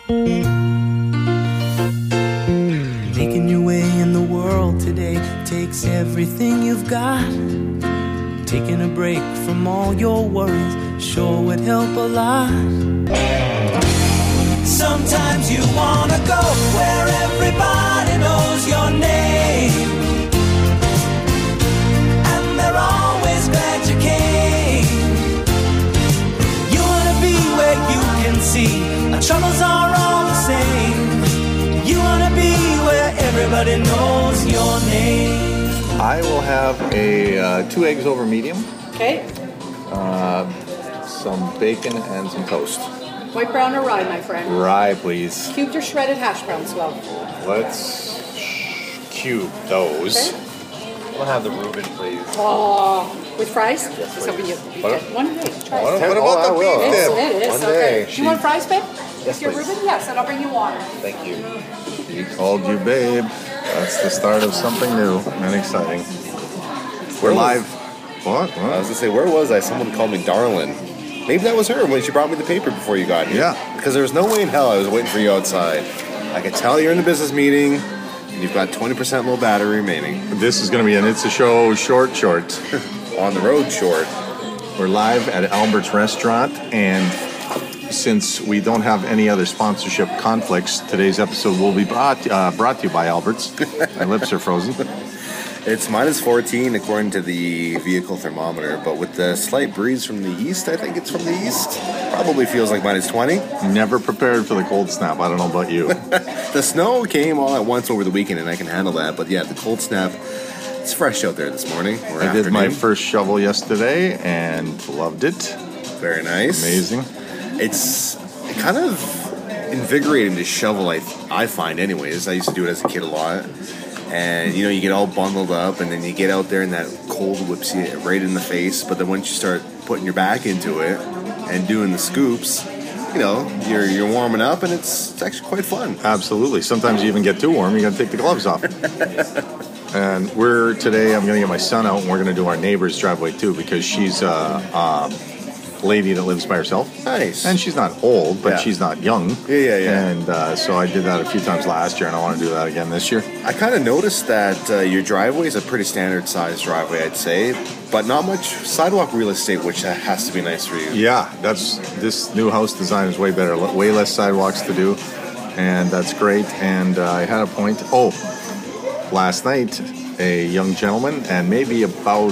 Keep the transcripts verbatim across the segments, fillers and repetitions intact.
Making your way in the world today takes everything you've got. Taking a break from all your worries sure would help a lot. Sometimes you wanna go where everybody knows your name, and they're always glad you came. You wanna be where you can see our troubles are all the same. You wanna be where everybody knows your name. I will have a uh, two eggs over medium. Okay. Uh, some bacon and some toast. White, brown, or rye, my friend? Rye, please. Cubed or shredded hash browns, well? Let's cube those. Okay. We'll have the Reuben, please. Oh, with fries? Yes, Just please. hoping you you What? get one day. Try What, it. what about Oh, the I will. beef It is, dip? it is. One Okay. day. Do you want fries, babe? Yes, With your please. Reuben? Yes, and I'll bring you water. Thank you. He called you babe. That's the start of something new and exciting. We're Where was- live. What? I What? was gonna say, where was I? Someone called me darling. Maybe that was her when she brought me the paper before you got here. Yeah. Because there was no way in hell I was waiting for you outside. I could tell you're in the business meeting, and you've got twenty percent low battery remaining. This is going to be an It's a Show short short. On the road short. We're live at Albert's Restaurant, and since we don't have any other sponsorship conflicts, today's episode will be brought uh, brought to you by Albert's. My lips are frozen. It's minus fourteen according to the vehicle thermometer, but with the slight breeze from the east, I think it's from the east, probably feels like minus twenty. Never prepared for the cold snap. I don't know about you. The snow came all at once over the weekend, and I can handle that, but yeah, the cold snap, it's fresh out there this morning. Or I did my afternoon. first shovel yesterday and loved it. Very nice. Amazing. It's kind of invigorating to shovel, I, I find anyways. I used to do it as a kid a lot. And, you know, you get all bundled up, and then you get out there, and that cold whips you right in the face. But then once you start putting your back into it and doing the scoops, you know, you're you're warming up, and it's, it's actually quite fun. Absolutely. Sometimes you even get too warm. You got to take the gloves off. And we're today. I'm going to get my son out, and we're going to do our neighbor's driveway too, because she's a, a lady that lives by herself. Nice. And she's not old, but Yeah. she's not young. Yeah, yeah, yeah. And uh, so I did that a few times last year, and I want to do that again this year. I kind of noticed that uh, your driveway is a pretty standard sized driveway, I'd say, but not much sidewalk real estate, which uh, has to be nice for you. Yeah, that's this new house design is way better. l- Way less sidewalks to do, and that's great. And uh, I had a point. Oh, last night, a young gentleman, and maybe about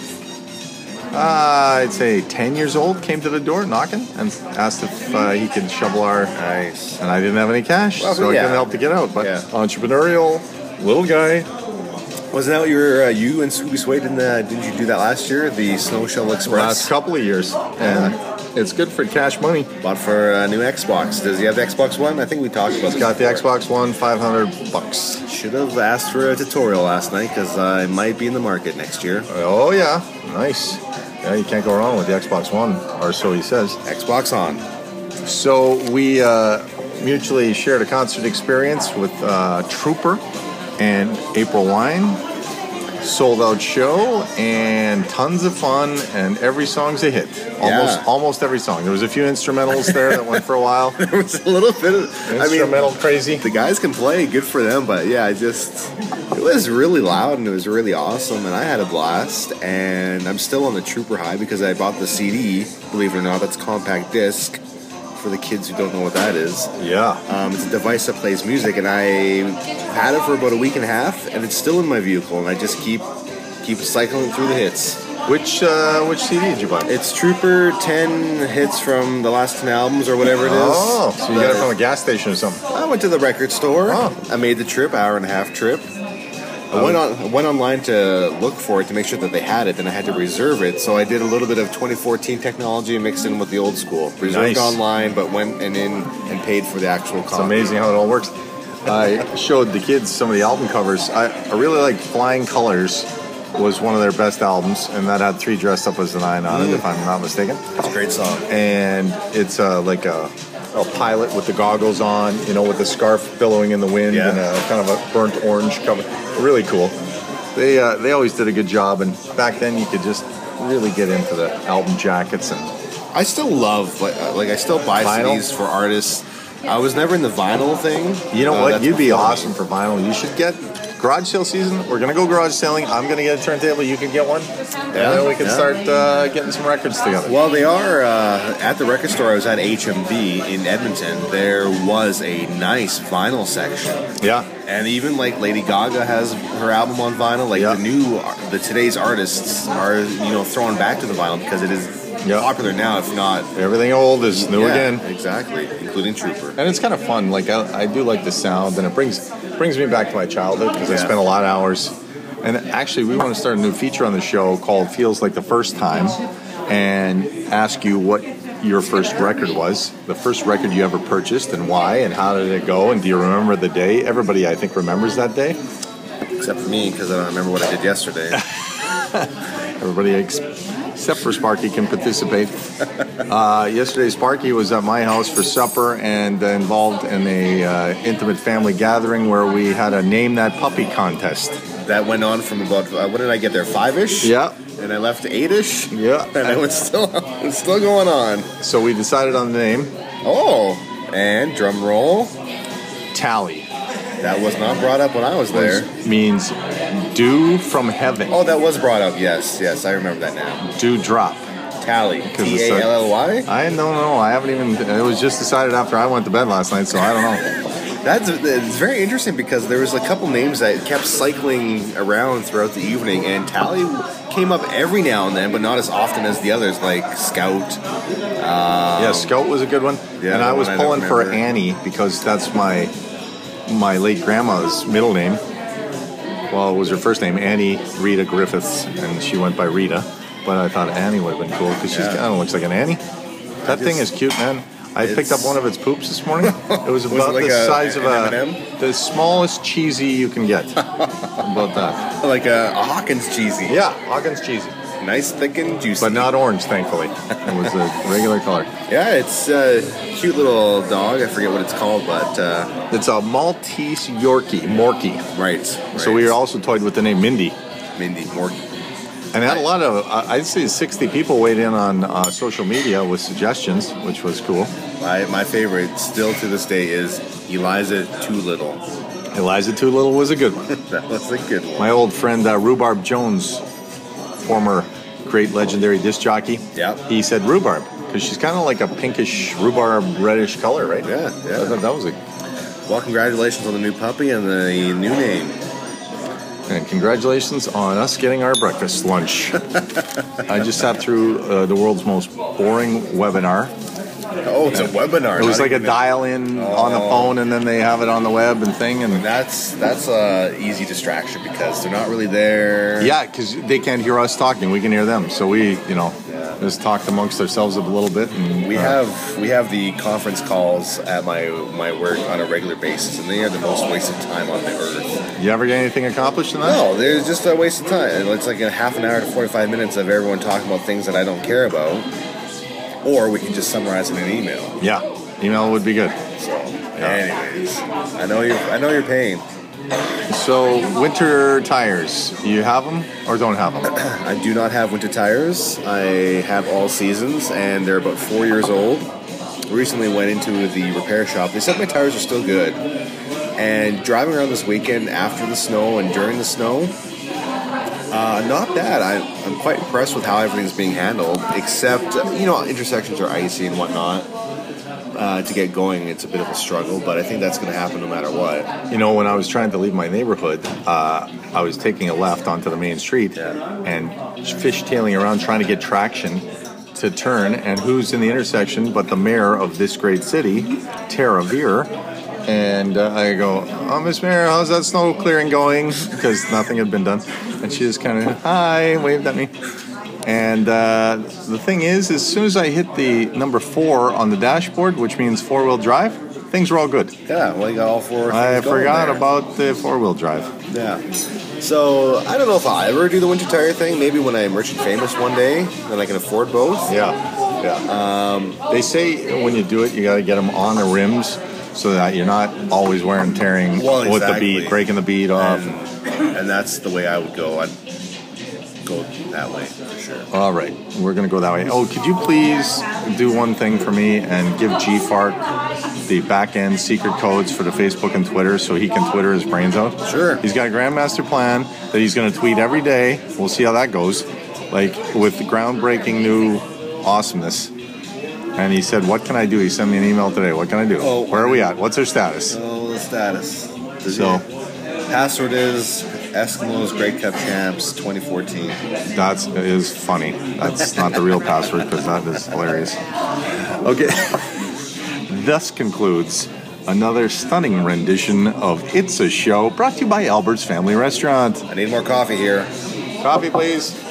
uh, I'd say ten years old, came to the door knocking and asked if uh, he could shovel our. Nice. And I didn't have any cash, Well, so I yeah. couldn't help to get out. But Yeah. entrepreneurial, little guy. Wasn't that what you were, uh, you and Scooby Sway, didn't, uh, didn't you do that last year? The Snow Shovel Express? Last couple of years, and it's good for cash money. Bought for a new Xbox. Does he have the Xbox One? I think we talked about this. Got the before. Xbox One, five hundred bucks. Should have asked for a tutorial last night because I might be in the market next year. Oh yeah, nice. Yeah, you can't go wrong with the Xbox One, or so he says. Xbox on. So we uh, mutually shared a concert experience with uh, Trooper and April Wine. Sold out show and tons of fun, and every song's a hit. Almost, Yeah. almost every song. There was a few instrumentals there that went for a while. There was a little bit of, I mean, Instrumental crazy. the guys can play, good for them, but yeah, I just, it was really loud and it was really awesome, and I had a blast, and I'm still on the Trooper high because I bought the C D, believe it or not, that's compact disc, for the kids who don't know what that is. Yeah. Um, it's a device that plays music, and I had it for about a week and a half, and it's still in my vehicle, and I just keep keep cycling through the hits. Which uh, which C D did you buy? It's Trooper ten hits from the last ten albums or whatever it is. Oh, so you got it from a gas station or something. I went to the record store. Oh. I made the trip, hour and a half trip. I went on I went online to look for it to make sure that they had it, and I had to reserve it. So I did a little bit of twenty fourteen technology mixed in with the old school. Reserved Nice. online, but went and in and paid for the actual It's copy. amazing how it all works. I showed the kids some of the album covers. I, I really like Flying Colors was one of their best albums, and that had Three Dressed Up as the Nine on it, if I'm not mistaken. It's a great song. And it's uh, like a, a pilot with the goggles on, you know, with the scarf billowing in the wind Yeah. and a kind of a burnt orange cover. Really cool. They uh, they always did a good job, and back then you could just really get into the album jackets and I still love like uh, like I still buy Vinyl? C Ds for artists I was never in the vinyl thing. You know Uh, what? that's You'd be before me. awesome for vinyl. You should get garage sale season. We're gonna go garage selling. I'm gonna get a turntable. You can get one, and then we can yeah. start uh, getting some records together. Well, they are uh, at the record store. I was at H M V in Edmonton. There was a nice vinyl section, Yeah, and even like Lady Gaga has her album on vinyl. Like Yeah. the new, the today's artists are you know throwing back to the vinyl because it is Yeah. popular now. If not, everything old is new yeah, again, exactly, including Trooper. and it's kind of fun. Like I, I do like the sound, and it brings brings me back to my childhood because I Yeah. spent a lot of hours. And actually, we want to start a new feature on the show called "Feels Like the First Time," and ask you what your first record was, the first record you ever purchased, and why, and how did it go, and do you remember the day? Everybody, I think, remembers that day. Except for me, because I don't remember what I did yesterday. Everybody ex- except for Sparky can participate. Uh, yesterday, Sparky was at my house for supper and uh, involved in a uh, intimate family gathering where we had a name that puppy contest. That went on from about uh, what did I get there? Five-ish. Yeah. And I left eight-ish. Yeah. And it was still it's still going on. So we decided on the name Oh, and drum roll. Tally. That was not brought up when I was there. Which means dew from heaven. Oh, that was brought up. Yes, yes, I remember that now. Dew drop. Tally. Because T it's A a- L L Y. I don't know. I haven't even. It was just decided after I went to bed last night, so I don't know. That's it's very interesting because there was a couple names that kept cycling around throughout the evening, and Tally came up every now and then, but not as often as the others, like Scout. Yeah, Scout was a good one. Yeah, and that I was one I don't pulling for remember. Annie because that's my my late grandma's middle name. Well, it was her first name, Annie Rita Griffiths, and she went by Rita. But I thought Annie would have been cool because she Yeah. kind of looks like an Annie. That thing is cute, man. I picked up It's- one of its poops this morning. It was Was about it like the a- size of an a M and M? the smallest cheesy you can get. About that. Like a, a Hawkins cheesy. Yeah, Hawkins cheesy, Nice, thick, and juicy. but not orange, thankfully. It was a regular color. Yeah, it's a cute little dog. I forget what it's called, but uh, It's a Maltese Yorkie, Morkie. right, right. So we were also toyed with the name Mindy. Mindy Morgan. And I had a lot of, uh, I'd say sixty people weighed in on uh, social media with suggestions, which was cool. My my favorite still to this day is Eliza Too Little. Eliza Too Little was a good one. That was a good one. My old friend uh, Rhubarb Jones, former great legendary disc jockey, Yep. he said rhubarb because she's kind of like a pinkish rhubarb reddish color, right? Yeah, yeah. I thought that was a, Well, congratulations on the new puppy and the new name. and congratulations on us getting our breakfast lunch. I just sat through uh, the world's most boring webinar. Oh, it's a webinar. It was not like a even dial-in on the Oh. phone, and then they have it on the web and thing. And That's that's a easy distraction because they're not really there. yeah, because they can't hear us talking, we can hear them. So we, you know, just talked amongst ourselves a little bit. And We uh, have we have the conference calls at my my work on a regular basis, and they are the most wasted time on the earth. You ever get anything accomplished in that? No, there's just a waste of time. It's like a half an hour to forty-five minutes of everyone talking about things that I don't care about, or we can just summarize in an email. Yeah, email would be good. So, anyways, I know you're I know you're paying. So winter tires, you have them or don't have them? I do not have winter tires. I have all seasons, and they're about four years old. Recently went into the repair shop. They said my tires are still good. And driving around this weekend after the snow and during the snow, uh, not bad. I, I'm quite impressed with how everything's being handled, except, uh, you know, intersections are icy and whatnot. Uh, to get going, it's a bit of a struggle, but I think that's going to happen no matter what. You know, when I was trying to leave my neighborhood, uh, I was taking a left onto the main street Yeah. and fishtailing around trying to get traction to turn. And who's in the intersection but the mayor of this great city, Tara Veer? And uh, I go, "Oh, Miss Mayor, how's that snow clearing going?" Because nothing had been done. And she just kind of, hi, waved at me. And uh, the thing is, as soon as I hit the number four on the dashboard, which means four-wheel drive, things were all good. Yeah, well, you got all four. I things going forgot there. about the four-wheel drive. Yeah. So I don't know if I'll ever do the winter tire thing. Maybe when I'm rich and famous one day, then I can afford both. Yeah, yeah. Um, they say when you do it, you got to get them on the rims so that you're not always wearing and tearing Well, with the exactly. bead, breaking the bead off. And, and that's the way I would go. I'd go that way for sure. All right, we're gonna go that way. Oh, could you please do one thing for me and give G Fark the back-end secret codes for the Facebook and Twitter so he can Twitter his brains out. Sure. He's got a grandmaster plan that he's going to tweet every day. We'll see how that goes. Like, with groundbreaking new awesomeness. And he said, what can I do? He sent me an email today. What can I do? Oh, Where are we at? What's our status? Oh, the status. The So, password is Eskimos Grey Cup Champs twenty fourteen. that is funny. That's not the real password because that is hilarious. Okay. Thus concludes another stunning rendition of It's a Show brought to you by Albert's Family Restaurant. I need more coffee here. Coffee, please.